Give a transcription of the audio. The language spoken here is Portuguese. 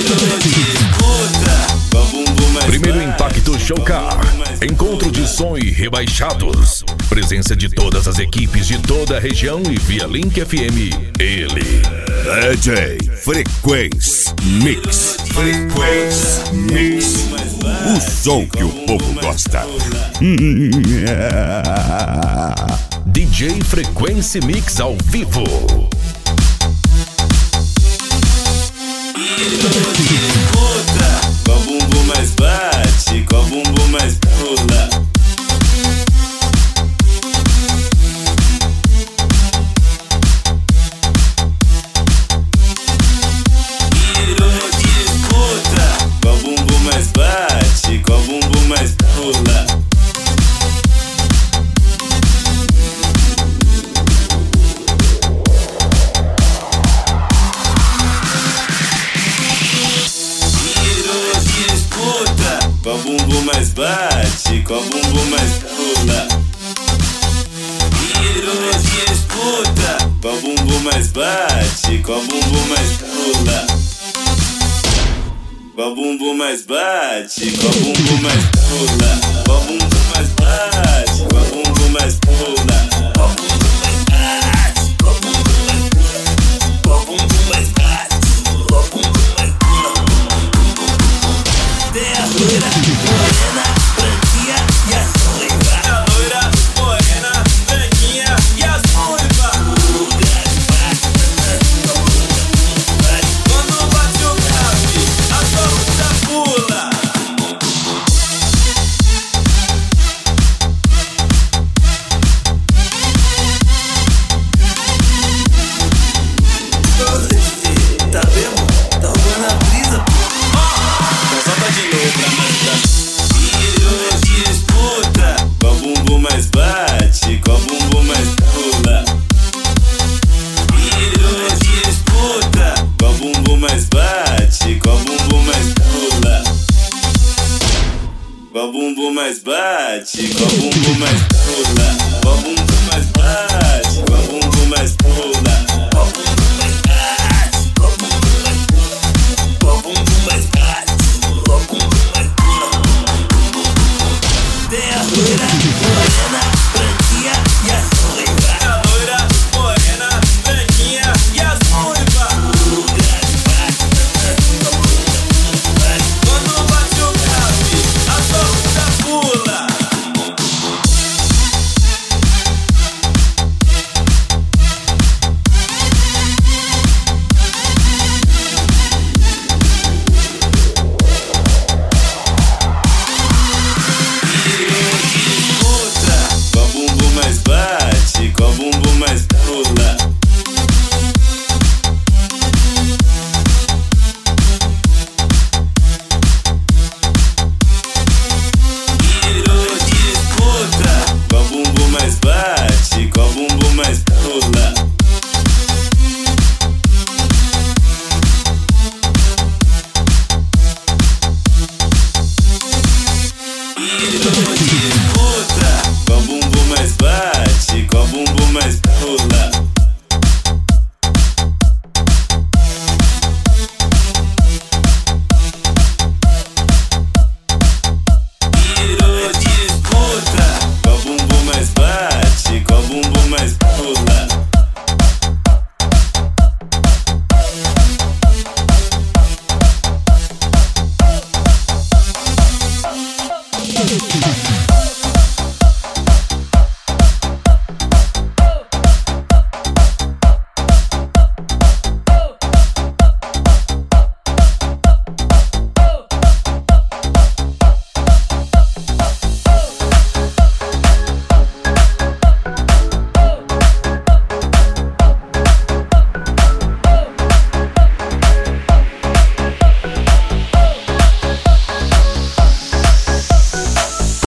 Primeiro Impacto Showcar, encontro de som e rebaixados. Presença de todas as equipes de toda a região e via Link FM. Ele, DJ Frequência Mix. Frequência Mix. O som que o povo gosta. DJ Frequência Mix ao vivo. Qual bumbum mais bate, qual bumbum mais pula. Virou disputa. Qual bumbum mais bate, qual bumbum mais pula. Qual bumbum mais bate, qual bumbum mais pula. Virou disputa. Qual bumbum mais bate, qual bumbum mais pula. Qual bumbum mais bate, qual bumbum mais pula. Qual bumbum mais bate, qual bumbum mais pula. Qual bumbum mais bate, qual bumbum mais pula. Qual bumbum mais bate, qual bumbum mais pula. Tem a loira, morena, branquinha e a ruiva. A loira, morena, branquinha e a ruiva. Quando bate o grave, a solta pula. Tá vendo? Tá rolando a brisa. Então solta de novo pra mandar. Virou disputa. Qual bumbum mais bate, qual bumbum mais pula. Virou disputa. Qual bumbum mais bate, qual bumbum mais pula. Qual bumbum mais bate, qual bumbum mais pula. Qual bumbum mais bate, qual bumbum mais pula. Qual bumbum mais bate, qual bumbum mais pula. Qual bumbum mais bate, qual bumbum mais pula. Tem a loira, morena, branquinha e a ruiva. A loira, morena, branquinha e a ruiva. Quando bate o grave, a solta pula. Qual bumbum mais bate, qual bumbum mais pula. Virou disputa. Qual bumbum mais bate, qual bumbum mais pula. Virou disputa. Qual bumbum mais bate, qual bumbum mais pula. Virou disputa. Qual bumbum mais bate, qual bumbum mais pula.